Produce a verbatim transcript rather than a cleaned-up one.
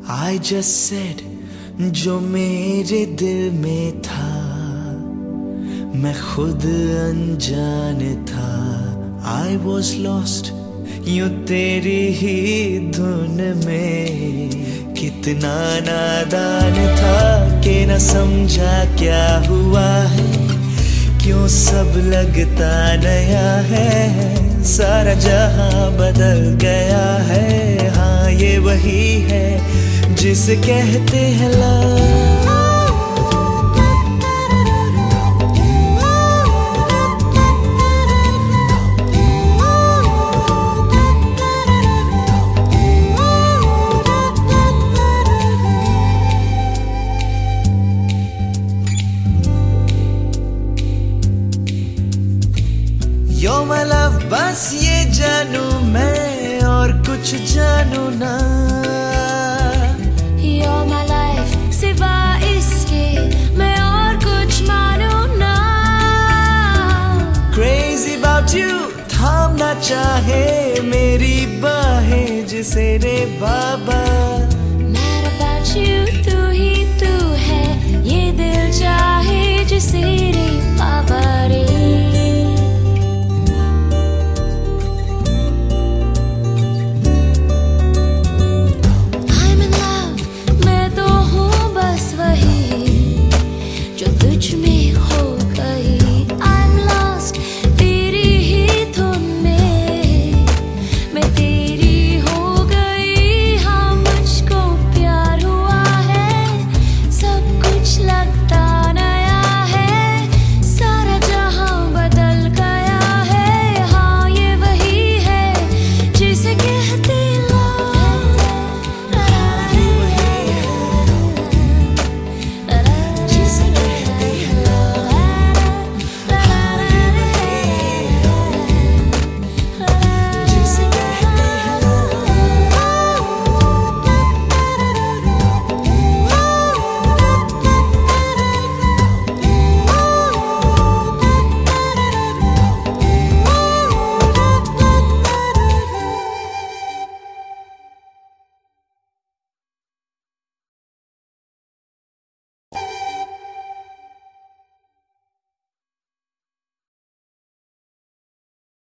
I just said जो मेरे दिल में था, मैं खुद अनजान था। I was lost यूं तेरी ही धुन में, कितना नादान था कि न समझा क्या हुआ है, क्यों सब लगता नया है, सारा जहां बदल गया है। हाँ ये वही है जिसे कहते हैं लव। You're my love बस ये जानू मैं और कुछ जानू ना। You're my life सिवा इसके मैं और कुछ मानू ना। Crazy about you थामना चाहे मेरी बाहें, जिसे रे बाबा